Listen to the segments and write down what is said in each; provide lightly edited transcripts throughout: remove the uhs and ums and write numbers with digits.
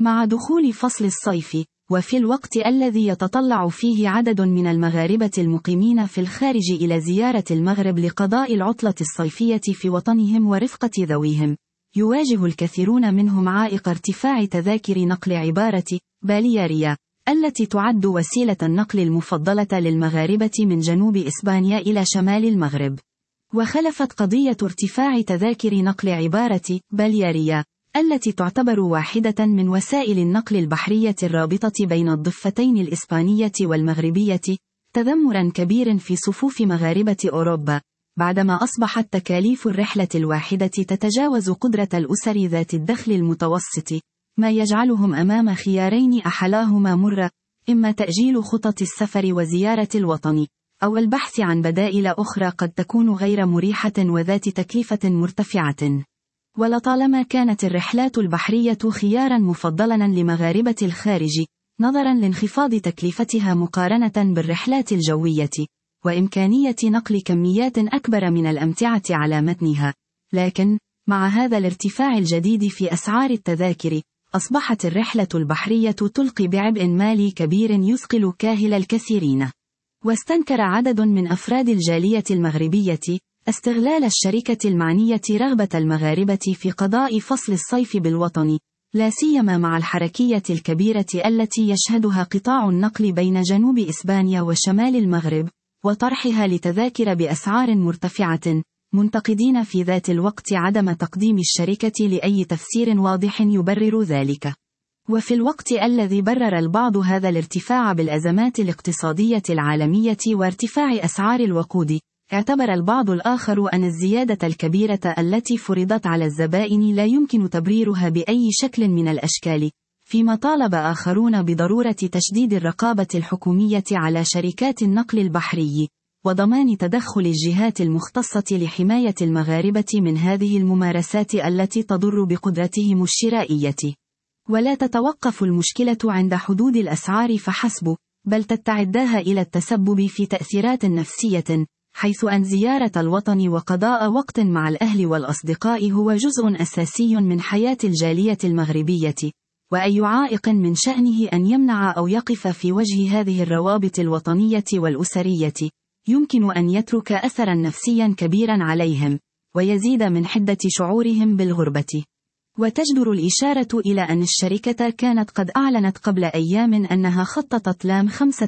مع دخول فصل الصيف، وفي الوقت الذي يتطلع فيه عدد من المغاربة المقيمين في الخارج إلى زيارة المغرب لقضاء العطلة الصيفية في وطنهم ورفقة ذويهم، يواجه الكثيرون منهم عائق ارتفاع تذاكر نقل عبارة بالياريا، التي تعد وسيلة النقل المفضلة للمغاربة من جنوب إسبانيا إلى شمال المغرب. وخلفت قضية ارتفاع تذاكر نقل عبارة بالياريا، التي تعتبر واحدة من وسائل النقل البحرية الرابطة بين الضفتين الإسبانية والمغربية، تذمرا كبير في صفوف مغاربة أوروبا، بعدما أصبحت تكاليف الرحلة الواحدة تتجاوز قدرة الأسر ذات الدخل المتوسط، ما يجعلهم أمام خيارين أحلاهما مرة، إما تأجيل خطط السفر وزيارة الوطن، أو البحث عن بدائل أخرى قد تكون غير مريحة وذات تكلفة مرتفعة. ولطالما كانت الرحلات البحرية خيارا مفضلا لمغاربة الخارج، نظرا لانخفاض تكلفتها مقارنة بالرحلات الجوية، وإمكانية نقل كميات أكبر من الأمتعة على متنها. لكن، مع هذا الارتفاع الجديد في أسعار التذاكر، أصبحت الرحلة البحرية تلقي بعبء مالي كبير يثقل كاهل الكثيرين. واستنكر عدد من أفراد الجالية المغربية استغلال الشركة المعنية رغبة المغاربة في قضاء فصل الصيف بالوطن، لا سيما مع الحركية الكبيرة التي يشهدها قطاع النقل بين جنوب إسبانيا وشمال المغرب، وطرحها لتذاكر بأسعار مرتفعة، منتقدين في ذات الوقت عدم تقديم الشركة لأي تفسير واضح يبرر ذلك. وفي الوقت الذي برر البعض هذا الارتفاع بالأزمات الاقتصادية العالمية وارتفاع أسعار الوقود، اعتبر البعض الآخر أن الزيادة الكبيرة التي فرضت على الزبائن لا يمكن تبريرها بأي شكل من الأشكال، فيما طالب آخرون بضرورة تشديد الرقابة الحكومية على شركات النقل البحري، وضمان تدخل الجهات المختصة لحماية المغاربة من هذه الممارسات التي تضر بقدرتهم الشرائية. ولا تتوقف المشكلة عند حدود الأسعار فحسب، بل تتعداها إلى التسبب في تأثيرات نفسية، حيث أن زيارة الوطن وقضاء وقت مع الأهل والأصدقاء هو جزء أساسي من حياة الجالية المغربية، وأي عائق من شأنه أن يمنع أو يقف في وجه هذه الروابط الوطنية والأسرية، يمكن أن يترك أثرا نفسيا كبيرا عليهم، ويزيد من حدة شعورهم بالغربة. وتجدر الإشارة إلى أن الشركة كانت قد أعلنت قبل أيام أنها خططت لام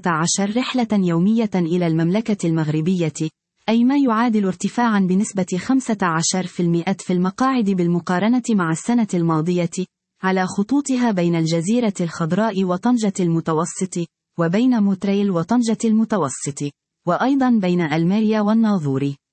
15 رحلة يومية إلى المملكة المغربية، أي ما يعادل ارتفاعا بنسبة 15% في المقاعد بالمقارنة مع السنة الماضية، على خطوطها بين الجزيرة الخضراء وطنجة المتوسط، وبين موتريل وطنجة المتوسط، وأيضا بين ألميريا والناظور.